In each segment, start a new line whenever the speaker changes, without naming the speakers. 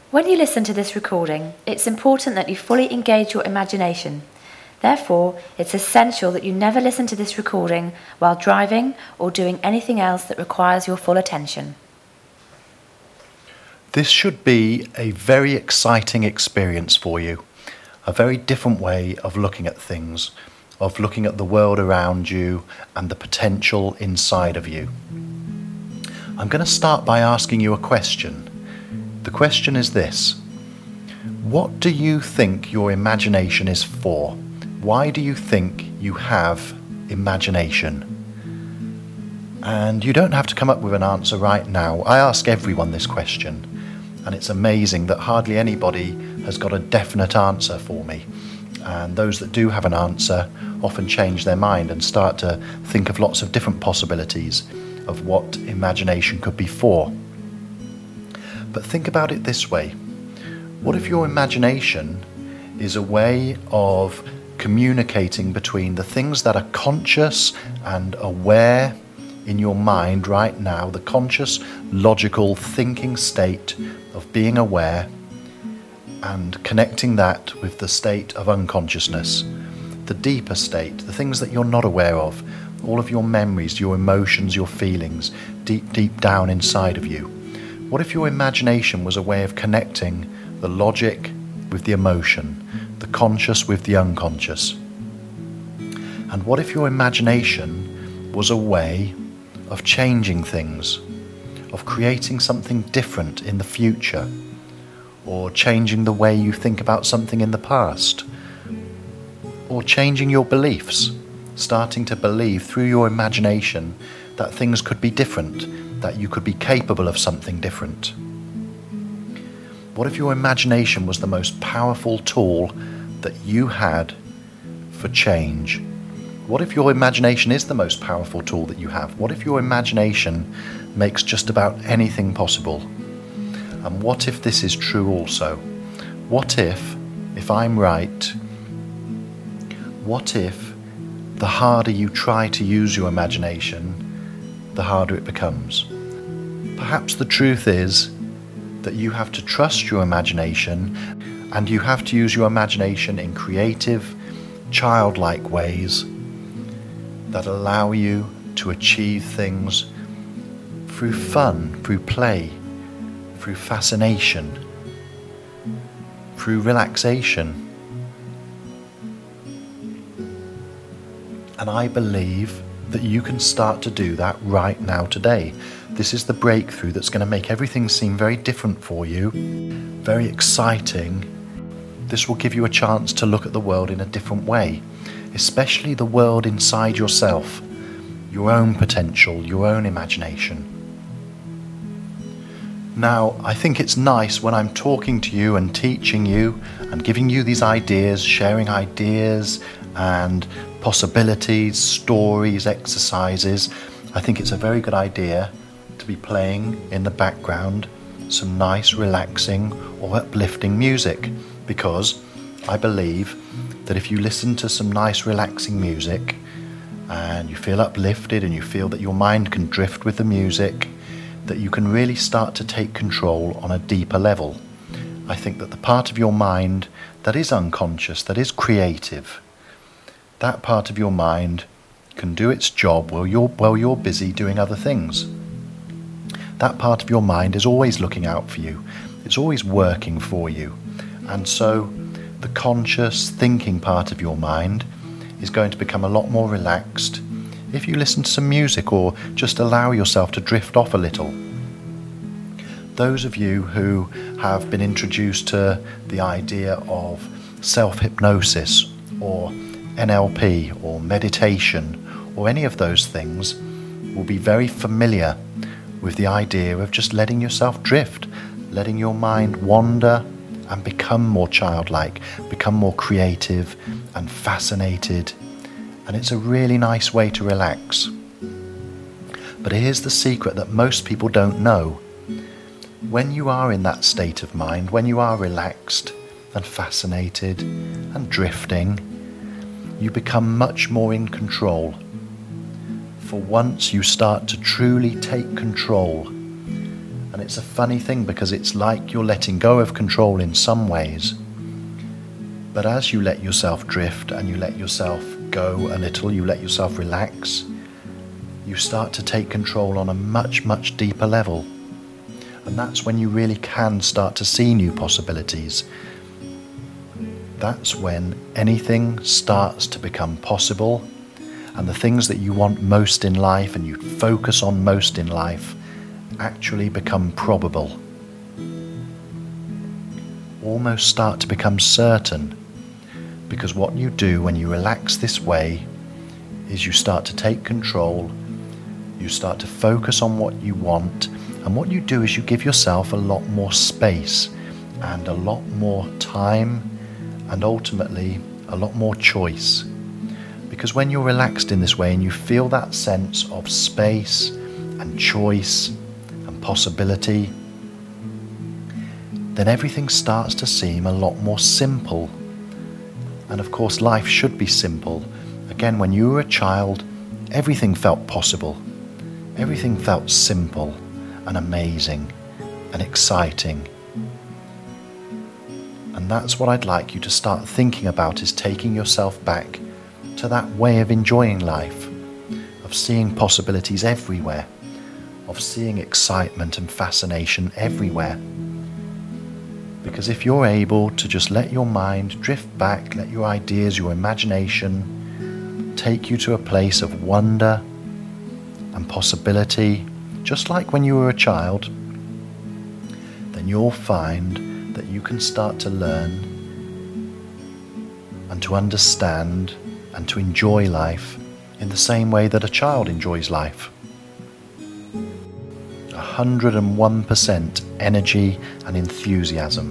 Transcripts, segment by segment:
When you listen to this recording, it's important that you fully engage your imagination. Therefore, it's essential that you never listen to this recording while driving or doing anything else that requires your full attention.
This should be a very exciting experience for you, a very different way of looking at things, of looking at the world around you and the potential inside of you. I'm going to start by asking you a question. The question is this: what do you think your imagination is for? Why do you think you have imagination? And you don't have to come up with an answer right now. I ask everyone this question, and it's amazing that hardly anybody has got a definite answer for me. And those that do have an answer often change their mind and start to think of lots of different possibilities of what imagination could be for. But think about it this way: what if your imagination is a way of communicating between the things that are conscious and aware in your mind right now, the conscious, logical thinking state of being aware, and connecting that with the state of unconsciousness, the deeper state, the things that you're not aware of, all of your memories, your emotions, your feelings, deep down inside of you. What if your imagination was a way of connecting the logic with the emotion, the conscious with the unconscious? And what if your imagination was a way of changing things, of creating something different in the future, or changing the way you think about something in the past, or changing your beliefs, starting to believe through your imagination that things could be different, that you could be capable of something different? What if your imagination was the most powerful tool that you had for change? What if your imagination is the most powerful tool that you have? What if your imagination makes just about anything possible? And what if this is true also? What if I'm right, what if the harder you try to use your imagination, the harder it becomes? Perhaps the truth is that you have to trust your imagination, and you have to use your imagination in creative, childlike ways that allow you to achieve things through fun, through play, through fascination, through relaxation. And I believe that you can start to do that right now today. This is the breakthrough that's going to make everything seem very different for you, very exciting. This will give you a chance to look at the world in a different way, especially the world inside yourself, your own potential, your own imagination. Now, I think it's nice when I'm talking to you and teaching you and giving you these ideas, sharing ideas and possibilities, stories, exercises. I think it's a very good idea to be playing in the background some nice, relaxing or uplifting music, because I believe that if you listen to some nice, relaxing music and you feel uplifted and you feel that your mind can drift with the music, that you can really start to take control on a deeper level. I think that the part of your mind that is unconscious, that is creative, that part of your mind can do its job while you're busy doing other things. That part of your mind is always looking out for you. It's always working for you. And so the conscious thinking part of your mind is going to become a lot more relaxed if you listen to some music or just allow yourself to drift off a little. Those of you who have been introduced to the idea of self-hypnosis or NLP or meditation or any of those things will be very familiar with the idea of just letting yourself drift, letting your mind wander and become more childlike, become more creative and fascinated. And it's a really nice way to relax. But here's the secret that most people don't know. When you are in that state of mind, when you are relaxed and fascinated and drifting, you become much more in control. For once you start to truly take control And it's a funny thing because it's like you're letting go of control in some ways. But as you let yourself drift and you let yourself go a little, you let yourself relax, you start to take control on a much, much deeper level. And that's when you really can start to see new possibilities. That's when anything starts to become possible, and the things that you want most in life and you focus on most in life actually become probable. Almost start to become certain, because what you do when you relax this way is you start to take control, you start to focus on what you want, and what you do is you give yourself a lot more space and a lot more time and ultimately a lot more choice. Because when you're relaxed in this way and you feel that sense of space and choice and possibility, then everything starts to seem a lot more simple. And of course, life should be simple. Again, when you were a child, everything felt possible. Everything felt simple and amazing and exciting. And that's what I'd like you to start thinking about, is taking yourself back to that way of enjoying life, of seeing possibilities everywhere, of seeing excitement and fascination everywhere. Because if you're able to just let your mind drift back, let your ideas, your imagination take you to a place of wonder and possibility, just like when you were a child, then you'll find that you can start to learn and to understand and to enjoy life in the same way that a child enjoys life. 101% energy and enthusiasm.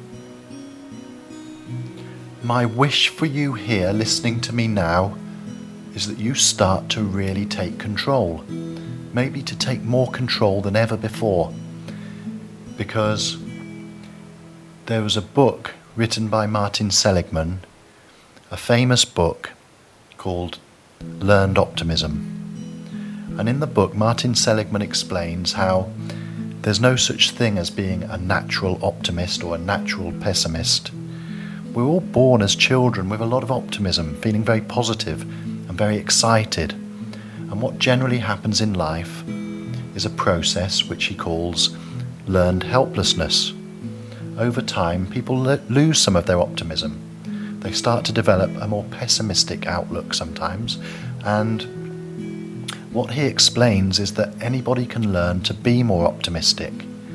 My wish for you here listening to me now is that you start to really take control, maybe to take more control than ever before, because there was a book written by Martin Seligman, a famous book called Learned Optimism. And in the book, Martin Seligman explains how there's no such thing as being a natural optimist or a natural pessimist. We're all born as children with a lot of optimism, feeling very positive and very excited. And what generally happens in life is a process which he calls learned helplessness. Over time, people lose some of their optimism. They start to develop a more pessimistic outlook sometimes, and what he explains is that anybody can learn to be more optimistic,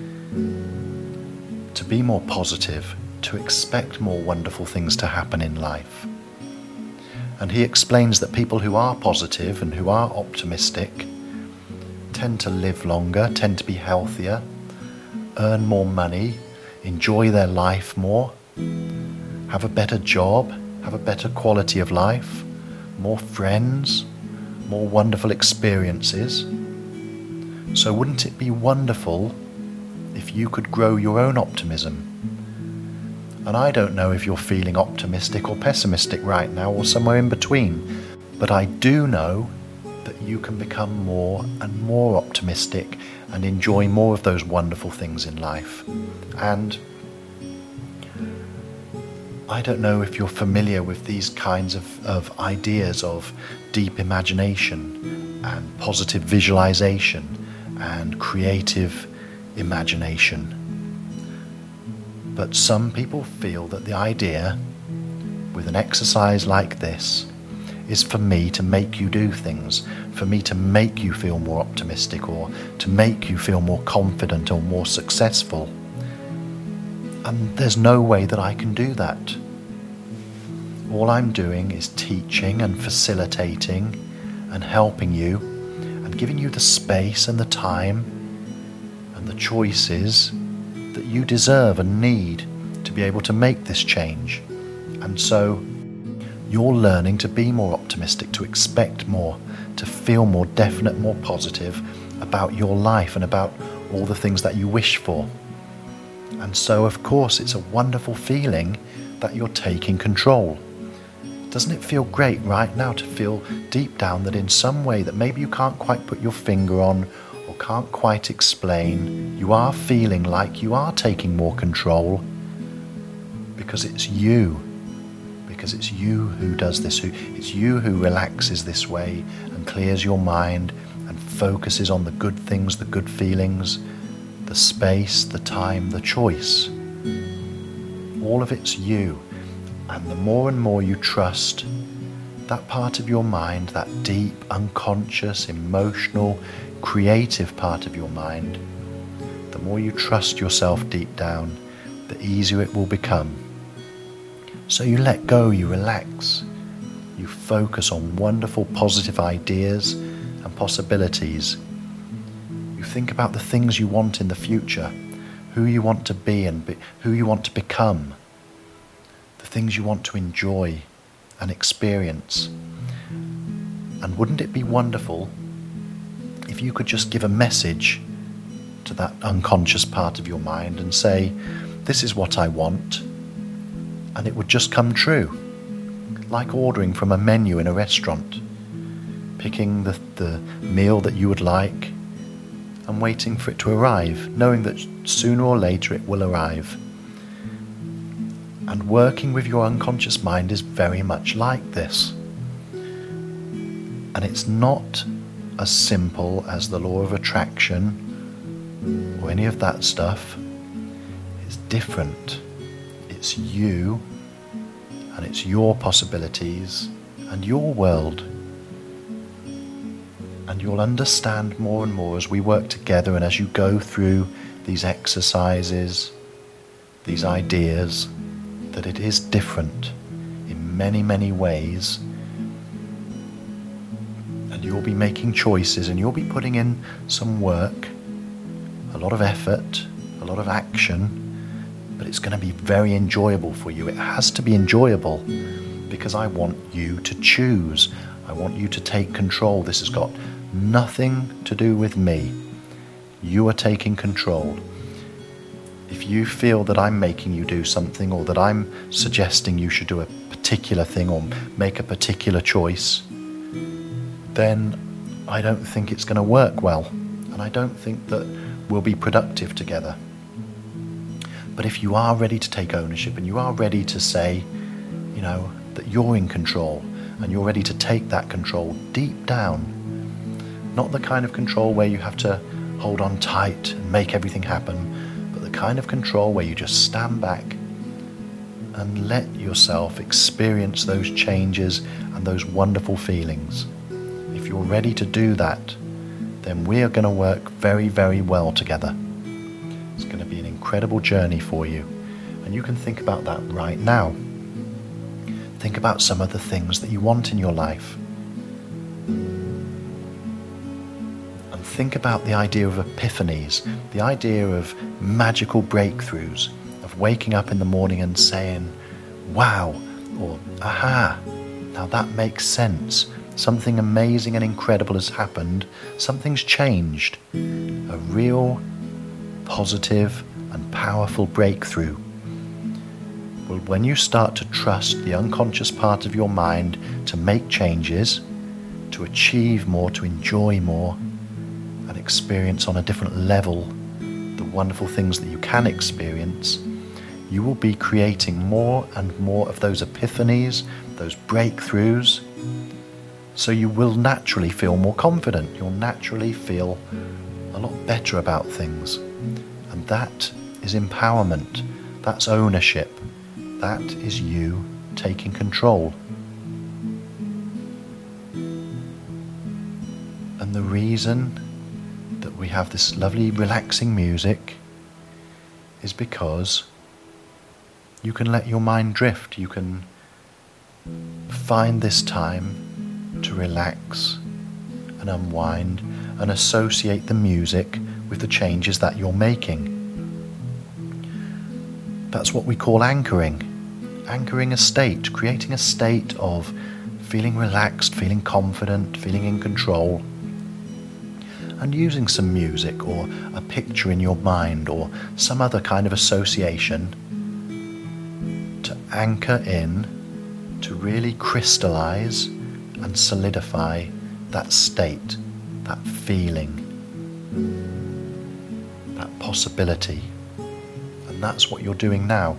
to be more positive, to expect more wonderful things to happen in life. And he explains that people who are positive and who are optimistic tend to live longer, tend to be healthier, earn more money, enjoy their life more, have a better job, have a better quality of life, more friends, more wonderful experiences. So wouldn't it be wonderful if you could grow your own optimism? And I don't know if you're feeling optimistic or pessimistic right now or somewhere in between, but I do know that you can become more and more optimistic and enjoy more of those wonderful things in life. And I don't know if you're familiar with these kinds of ideas of deep imagination and positive visualization and creative imagination. But some people feel that the idea with an exercise like this is for me to make you do things, for me to make you feel more optimistic or to make you feel more confident or more successful. And there's no way that I can do that. All I'm doing is teaching and facilitating and helping you and giving you the space and the time and the choices that you deserve and need to be able to make this change. And so you're learning to be more optimistic, to expect more, to feel more definite, more positive about your life and about all the things that you wish for. And so, of course, it's a wonderful feeling that you're taking control. Doesn't it feel great right now to feel deep down that in some way that maybe you can't quite put your finger on or can't quite explain, you are feeling like you are taking more control because it's you. Because it's you who does this. It's you who relaxes this way and clears your mind and focuses on the good things, the good feelings, the space, the time, the choice. All of it's you. And the more and more you trust that part of your mind, that deep, unconscious, emotional, creative part of your mind, the more you trust yourself deep down, the easier it will become. So you let go, you relax, you focus on wonderful positive ideas and possibilities. You think about the things you want in the future, who you want to be and who you want to become, the things you want to enjoy and experience. And wouldn't it be wonderful if you could just give a message to that unconscious part of your mind and say, this is what I want, and it would just come true, like ordering from a menu in a restaurant, picking the meal that you would like and waiting for it to arrive, knowing that sooner or later it will arrive. And working with your unconscious mind is very much like this. And it's not as simple as the law of attraction or any of that stuff. It's different. It's you, and it's your possibilities and your world. And you'll understand more and more as we work together and as you go through these exercises, these ideas, that it is different in many, many ways. And you'll be making choices and you'll be putting in some work, a lot of effort, a lot of action, but it's going to be very enjoyable for you. It has to be enjoyable because I want you to choose. I want you to take control. This has got nothing to do with me. You are taking control. If you feel that I'm making you do something or that I'm suggesting you should do a particular thing or make a particular choice, then I don't think it's going to work well. And I don't think that we'll be productive together. But if you are ready to take ownership and you are ready to say, that you're in control and you're ready to take that control deep down, not the kind of control where you have to hold on tight and make everything happen, but the kind of control where you just stand back and let yourself experience those changes and those wonderful feelings. If you're ready to do that, then we are going to work very, very well together. It's going to be an incredible journey for you. And you can think about that right now. Think about some of the things that you want in your life. And think about the idea of epiphanies, the idea of magical breakthroughs, of waking up in the morning and saying, wow, or aha, now that makes sense. Something amazing and incredible has happened. Something's changed. A real positive and powerful breakthrough. Well, when you start to trust the unconscious part of your mind to make changes, to achieve more, to enjoy more, and experience on a different level the wonderful things that you can experience, you will be creating more and more of those epiphanies, those breakthroughs. So you will naturally feel more confident. You'll naturally feel a lot better about things. And that is empowerment. That's ownership. That is you taking control. And the reason that we have this lovely relaxing music is because you can let your mind drift. You can find this time to relax and unwind and associate the music with the changes that you're making. That's what we call anchoring. Anchoring a state, creating a state of feeling relaxed, feeling confident, feeling in control, and using some music or a picture in your mind or some other kind of association to anchor in, to really crystallize and solidify that state, that feeling, that possibility. And that's what you're doing now.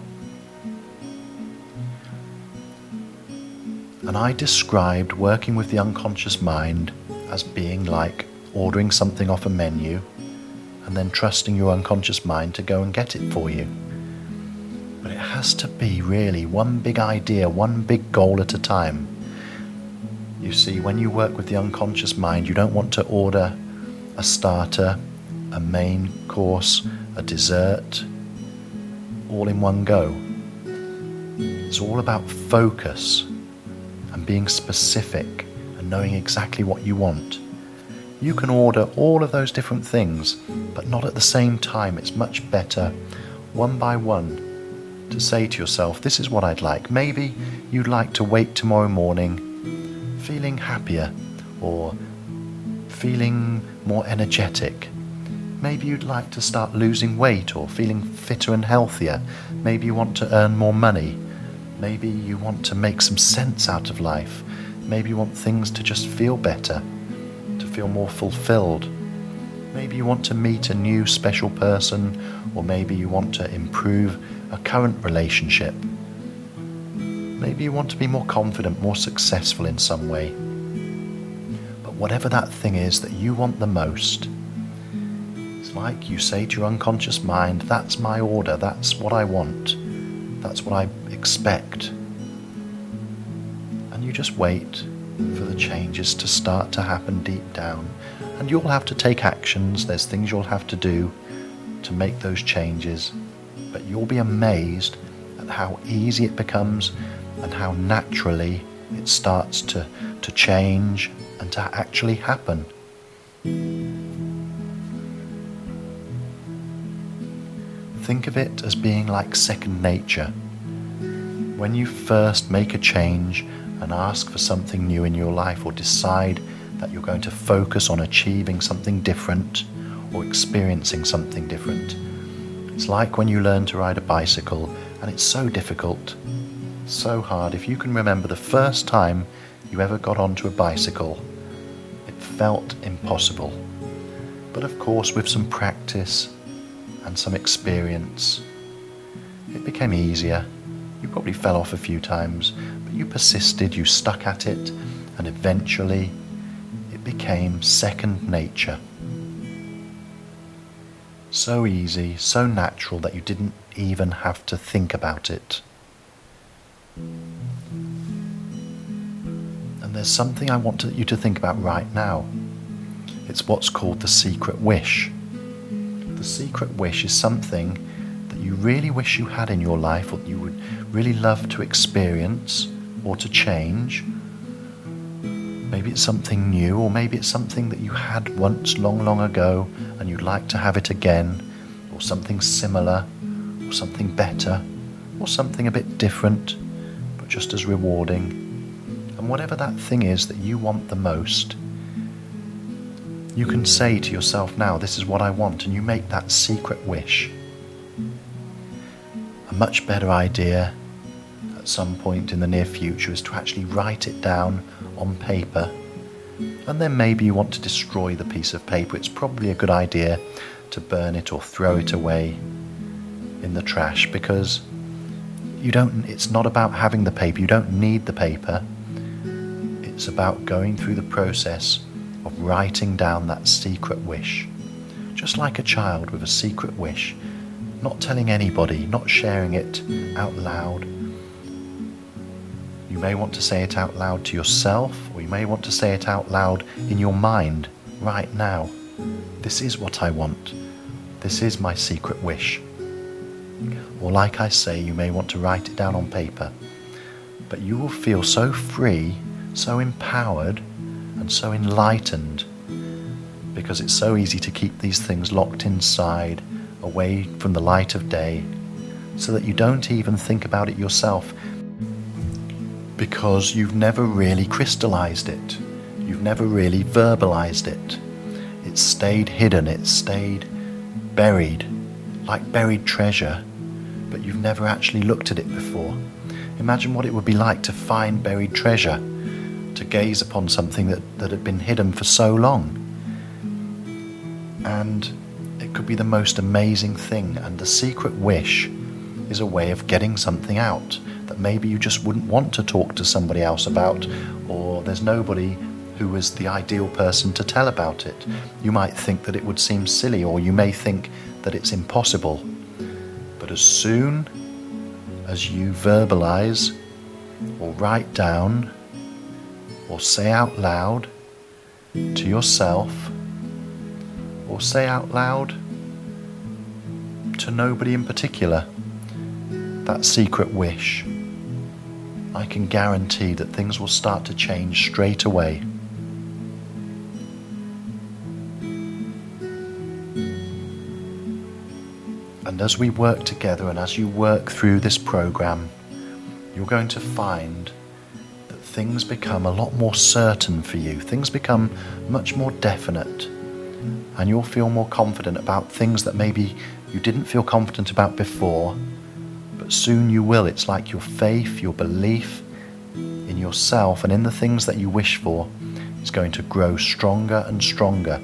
And I described working with the unconscious mind as being like ordering something off a menu and then trusting your unconscious mind to go and get it for you. But it has to be really one big idea, one big goal at a time. You see, when you work with the unconscious mind, you don't want to order a starter, a main course, a dessert, all in one go. It's all about focus and being specific and knowing exactly what you want. You can order all of those different things, but not at the same time. It's much better, one by one, to say to yourself, this is what I'd like. Maybe you'd like to wake tomorrow morning feeling happier or feeling more energetic. Maybe you'd like to start losing weight or feeling fitter and healthier. Maybe you want to earn more money. Maybe you want to make some sense out of life. Maybe you want things to just feel better, to feel more fulfilled. Maybe you want to meet a new special person, or maybe you want to improve a current relationship. Maybe you want to be more confident, more successful in some way. But whatever that thing is that you want the most, it's like you say to your unconscious mind, that's my order, that's what I want, that's what I expect. And you just wait for the changes to start to happen deep down. And you'll have to take actions, there's things you'll have to do to make those changes. But you'll be amazed at how easy it becomes and how naturally it starts to change and to actually happen. Think of it as being like second nature. When you first make a change and ask for something new in your life, or decide that you're going to focus on achieving something different or experiencing something different, it's like when you learn to ride a bicycle, and it's so difficult, so hard. If you can remember the first time you ever got onto a bicycle, it felt impossible. But of course, with some practice and some experience, it became easier. You probably fell off a few times, but you persisted, you stuck at it, and eventually it became second nature. So easy, so natural that you didn't even have to think about it. And there's something I want you to think about right now. It's what's called the secret wish. The secret wish is something that you really wish you had in your life, or that you would really love to experience or to change. Maybe it's something new, or maybe it's something that you had once long, long ago and you'd like to have it again, or something similar, or something better, or something a bit different, but just as rewarding. And whatever that thing is that you want the most, you can say to yourself now, this is what I want, and you make that secret wish. A much better idea at some point in the near future is to actually write it down on paper, and then maybe you want to destroy the piece of paper. It's probably a good idea to burn it or throw it away in the trash, because it's not about having the paper, you don't need the paper. It's about going through the process of writing down that secret wish, just like a child with a secret wish, not telling anybody, not sharing it out loud. You may want to say it out loud to yourself, or you may want to say it out loud in your mind right now. This is what I want. This is my secret wish. Or like I say, you may want to write it down on paper. But you will feel so free, so empowered, and so enlightened, because it's so easy to keep these things locked inside, away from the light of day, so that you don't even think about it yourself, because you've never really crystallized it. You've never really verbalized it. It's stayed hidden, it's stayed buried, like buried treasure, but you've never actually looked at it before. Imagine what it would be like to find buried treasure, to gaze upon something that had been hidden for so long. And it could be the most amazing thing. And the secret wish is a way of getting something out that maybe you just wouldn't want to talk to somebody else about, or there's nobody who is the ideal person to tell about it. You might think that it would seem silly, or you may think that it's impossible. But as soon as you verbalize or write down or say out loud to yourself, or say out loud to nobody in particular, that secret wish, I can guarantee that things will start to change straight away. And as we work together, and as you work through this program, you're going to find that things become a lot more certain for you. Things become much more definite, and you'll feel more confident about things that maybe you didn't feel confident about before, but soon you will. It's like your faith, your belief in yourself and in the things that you wish for is going to grow stronger and stronger.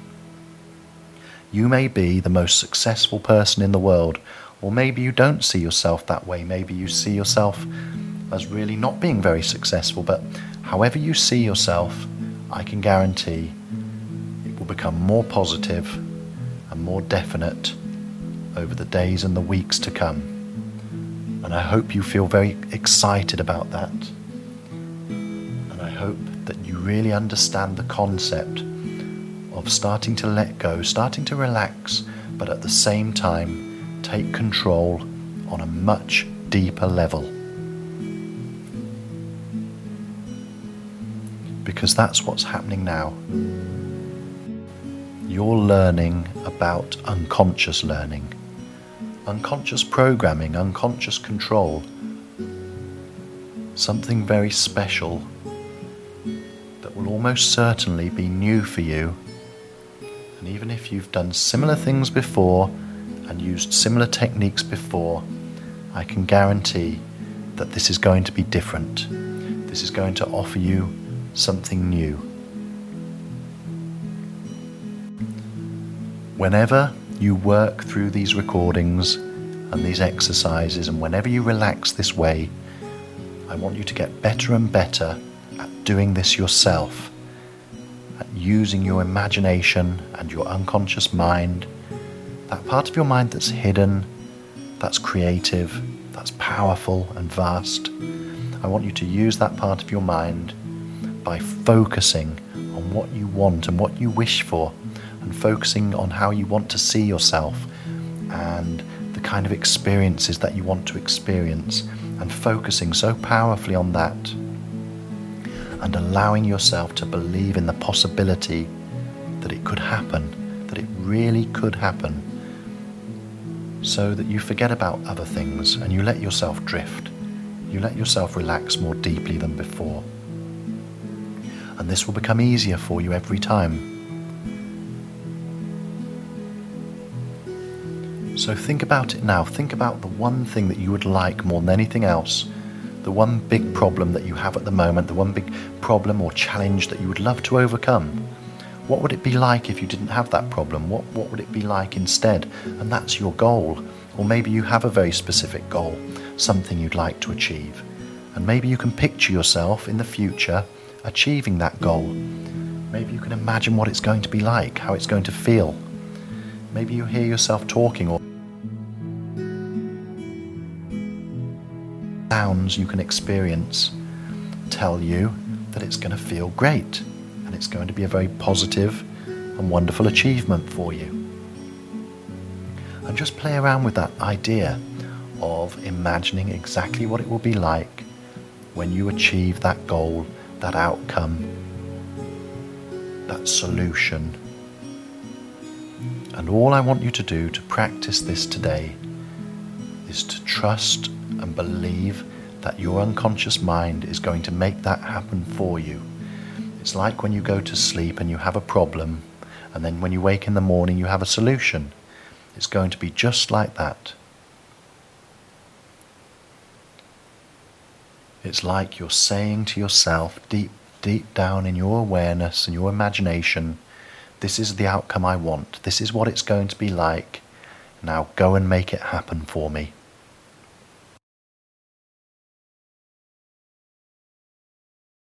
You may be the most successful person in the world, or maybe you don't see yourself that way. Maybe you see yourself as really not being very successful, but however you see yourself, I can guarantee it will become more positive and more definite over the days and the weeks to come. And I hope you feel very excited about that. And I hope that you really understand the concept of starting to let go, starting to relax, but at the same time take control on a much deeper level. Because that's what's happening now. You're learning about unconscious learning, unconscious programming, unconscious control. Something very special that will almost certainly be new for you. And even if you've done similar things before and used similar techniques before, I can guarantee that this is going to be different. This is going to offer you something new. Whenever you work through these recordings and these exercises, and whenever you relax this way, I want you to get better and better at doing this yourself, at using your imagination and your unconscious mind, that part of your mind that's hidden, that's creative, that's powerful and vast. I want you to use that part of your mind by focusing on what you want and what you wish for, and focusing on how you want to see yourself and the kind of experiences that you want to experience, and focusing so powerfully on that, and allowing yourself to believe in the possibility that it could happen, that it really could happen, so that you forget about other things and you let yourself drift. You let yourself relax more deeply than before. And this will become easier for you every time. So think about it now. Think about the one thing that you would like more than anything else, the one big problem that you have at the moment, the one big problem or challenge that you would love to overcome. What would it be like if you didn't have that problem? What would it be like instead? And that's your goal. Or maybe you have a very specific goal, something you'd like to achieve. And maybe you can picture yourself in the future achieving that goal. Maybe you can imagine what it's going to be like, how it's going to feel. Maybe you hear yourself talking, or sounds you can experience tell you that it's going to feel great, and it's going to be a very positive and wonderful achievement for you. And just play around with that idea of imagining exactly what it will be like when you achieve that goal, that outcome, that solution. And all I want you to do to practice this today is to trust and believe that your unconscious mind is going to make that happen for you. It's like when you go to sleep and you have a problem, and then when you wake in the morning you have a solution. It's going to be just like that. It's like you're saying to yourself deep down in your awareness and your imagination, this is the outcome I want. This is what it's going to be like. Now go and make it happen for me.